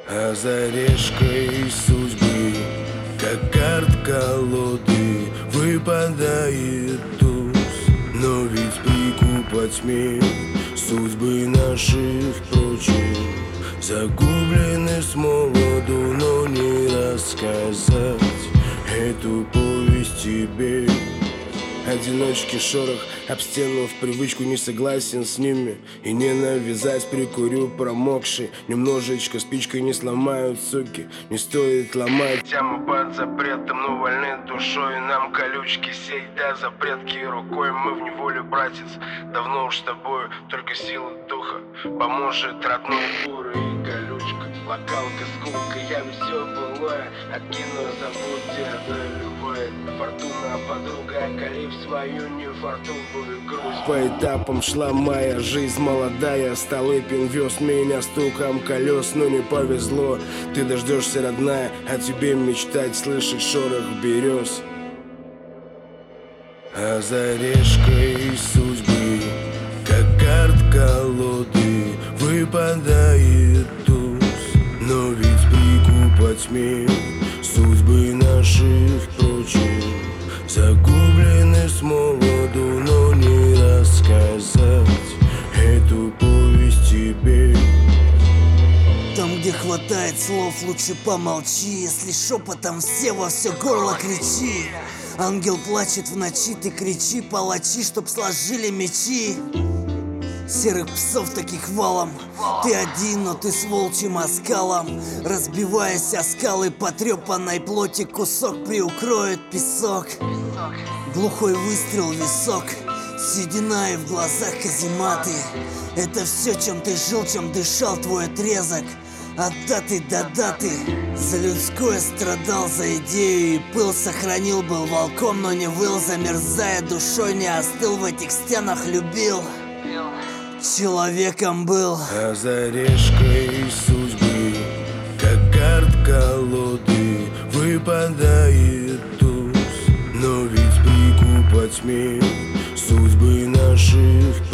А за решкой судьбы, как карт колоды, выпадает туз. Но ведь прикупать мир судьбы наших прочих загублены с молоду, но не рассказать эту повесть тебе. Одиночки шорох об стену, в привычку не согласен с ними. И не навязать прикурю промокший. Немножечко спичкой не сломают, суки. Не стоит ломать тему под запретом, но вольны душой. Нам колючки сей, да запретки рукой. Мы в неволе, братец, давно уж с тобою. Только сила духа поможет родной буры и колючка. Локалка, скулка, я все былое откину, забудьте это любое. Фортуна, подруга, околив свою нефартовую грусть. По этапам шла моя жизнь молодая. Столыпин вез меня стуком колес, но не повезло. Ты дождешься, родная, а тебе мечтать, слышать шорох берез. А за решкой судьбы, как карт колоды, выпадает туз. Но ведь прикупать мир судьбы наших прочих загублены с молоду, но не рассказать эту повесть тебе. Там, где хватает слов, лучше помолчи. Если шепотом все во все горло кричи. Ангел плачет в ночи, ты кричи. Палачи, чтоб сложили мечи. Серых псов таких валом. Ты один, но ты с волчьим оскалом. Разбиваясь о скалы потрепанной плоти, кусок приукроет песок. Глухой выстрел в висок, седина и в глазах казематы. Это все, чем ты жил, чем дышал твой отрезок. От даты до даты за людское страдал, за идею и пыл сохранил. Был волком, но не выл, замерзая душой, не остыл, в этих стенах любил. Человеком был. А за решкой судьбы, как карт колоды, выпадает туз. Но ведь прикупать мир судьбы наших